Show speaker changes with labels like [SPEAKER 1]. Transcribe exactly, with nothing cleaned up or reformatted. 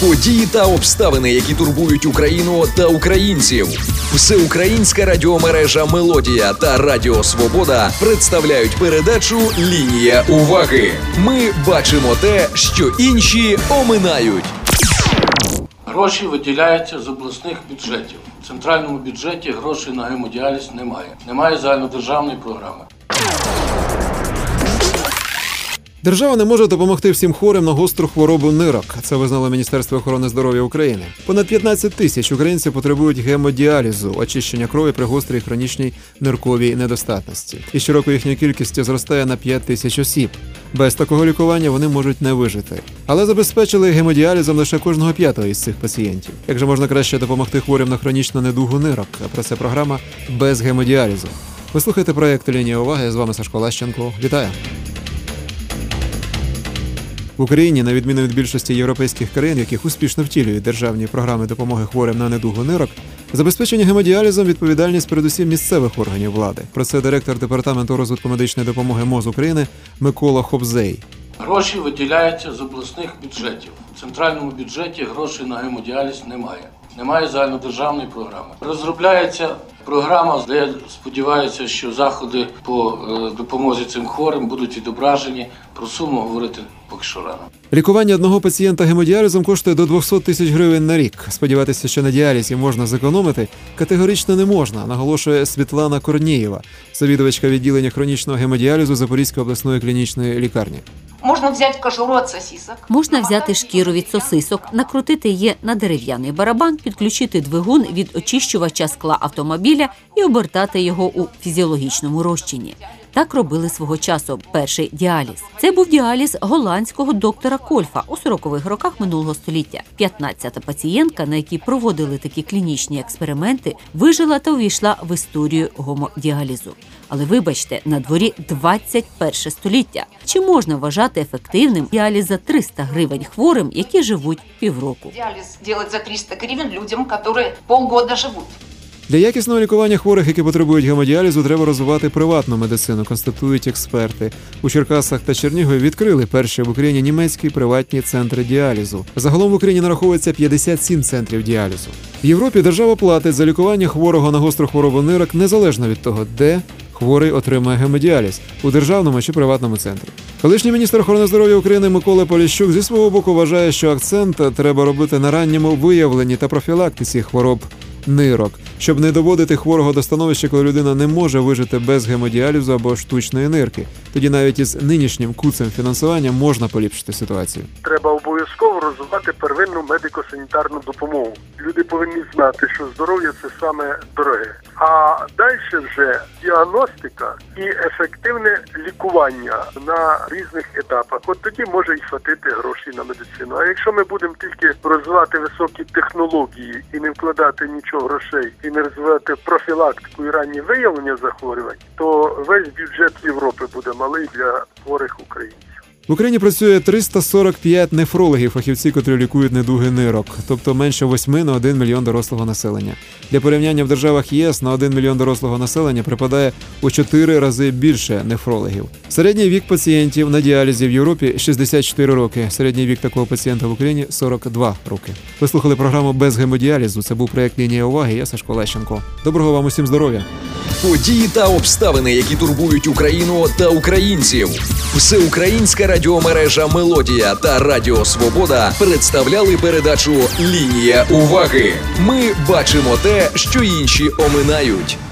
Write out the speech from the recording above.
[SPEAKER 1] Події та обставини, які турбують Україну та українців. Всеукраїнська радіомережа «Мелодія» та Радіо Свобода представляють передачу «Лінія уваги». Ми бачимо те, що інші оминають.
[SPEAKER 2] Гроші виділяються з обласних бюджетів. В центральному бюджеті грошей на гемодіаліз немає. Немає загальнодержавної програми.
[SPEAKER 3] Держава не може допомогти всім хворим на гостру хворобу нирок. Це визнало Міністерство охорони здоров'я України. Понад п'ятнадцять тисяч українців потребують гемодіалізу, очищення крові при гострій хронічній нирковій недостатності. І щороку їхня кількість зростає на п'ять тисяч осіб. Без такого лікування вони можуть не вижити. Але забезпечили гемодіалізом лише кожного п'ятого із цих пацієнтів. Як же можна краще допомогти хворим на хронічну недугу нирок? Про це програма «Без гемодіалізу». Ви слухаєте проєкт «Лінія уваги». З вами Сашко Лащенко. Вітаю! В Україні, на відміну від більшості європейських країн, яких успішно втілюють державні програми допомоги хворим на недугу нирок, забезпечення гемодіалізом відповідальність передусім місцевих органів влади. Про це директор Департаменту розвитку медичної допомоги МОЗ України Микола Хобзей.
[SPEAKER 2] Гроші виділяються з обласних бюджетів. В центральному бюджеті грошей на гемодіаліз немає. Немає загальнодержавної програми. Розробляється програма, де я сподіваюся, що заходи по допомозі цим хворим будуть відображені. Про суму говорити поки що рано.
[SPEAKER 3] Лікування одного пацієнта гемодіалізом коштує до двісті тисяч гривень на рік. Сподіватися, що на діалізі можна зекономити, категорично не можна, наголошує Світлана Корнієва, завідувачка відділення хронічного гемодіалізу Запорізької обласної клінічної лікарні.
[SPEAKER 4] Можна взяти кожуру від сосисок.
[SPEAKER 5] Можна взяти шкіру від сосисок, накрутити її на дерев'яний барабан, підключити двигун від очищувача скла автомобіля і обертати його у фізіологічному розчині. Так робили свого часу перший діаліз. Це був діаліз голландського доктора Кольфа у сорокових роках минулого століття. п'ятнадцята пацієнтка, на якій проводили такі клінічні експерименти, вижила та увійшла в історію гемодіалізу. Але вибачте, на дворі двадцять перше століття. Чи можна вважати ефективним діаліз за триста гривень хворим, які живуть півроку?
[SPEAKER 4] Діаліз робити за триста гривень людям, які полгода живуть.
[SPEAKER 3] Для якісного лікування хворих, які потребують гемодіалізу, треба розвивати приватну медицину, констатують експерти. У Черкасах та Чернігові відкрили перші в Україні німецькі приватні центри діалізу. Загалом в Україні нараховується п'ятдесят сім центрів діалізу. В Європі держава платить за лікування хворого на гостру хворобу нирок незалежно від того, де хворий отримає гемодіаліз – у державному чи приватному центрі. Колишній міністр охорони здоров'я України Микола Поліщук зі свого боку вважає, що акцент треба робити на ранньому виявленні та профілактиці хвороб нирок, щоб не доводити хворого до становища, коли людина не може вижити без гемодіалізу або штучної нирки. Тоді навіть із нинішнім куцем фінансування можна поліпшити ситуацію.
[SPEAKER 6] Треба обов'язково розвивати первинну медико-санітарну допомогу. Люди повинні знати, що здоров'я – це саме дороге. А далі вже діагностика і ефективне лікування на різних етапах. От тоді може і хватити грошей на медицину. А якщо ми будемо тільки розвивати високі технології і не вкладати нічого грошей, і не розвивати профілактику і раннє виявлення захворювань, то весь бюджет Європи буде малий для хворих українців.
[SPEAKER 3] В Україні працює триста сорок п'ять нефрологів, фахівці, котрі лікують недуги нирок, тобто менше восьми на один мільйон дорослого населення. Для порівняння в державах ЄС на один мільйон дорослого населення припадає у чотири рази більше нефрологів. Середній вік пацієнтів на діалізі в Європі – шістдесят чотири роки, середній вік такого пацієнта в Україні – сорок два роки. Ви слухали програму «Без гемодіалізу». Це був проєкт «Лінія уваги». Я Сашко Лащенко. Доброго вам усім здоров'я!
[SPEAKER 1] Події та обставини, які турбують Україну та українців. Всеукраїнська радіомережа «Мелодія» та Радіо Свобода представляли передачу «Лінія уваги». Ми бачимо те, що інші оминають.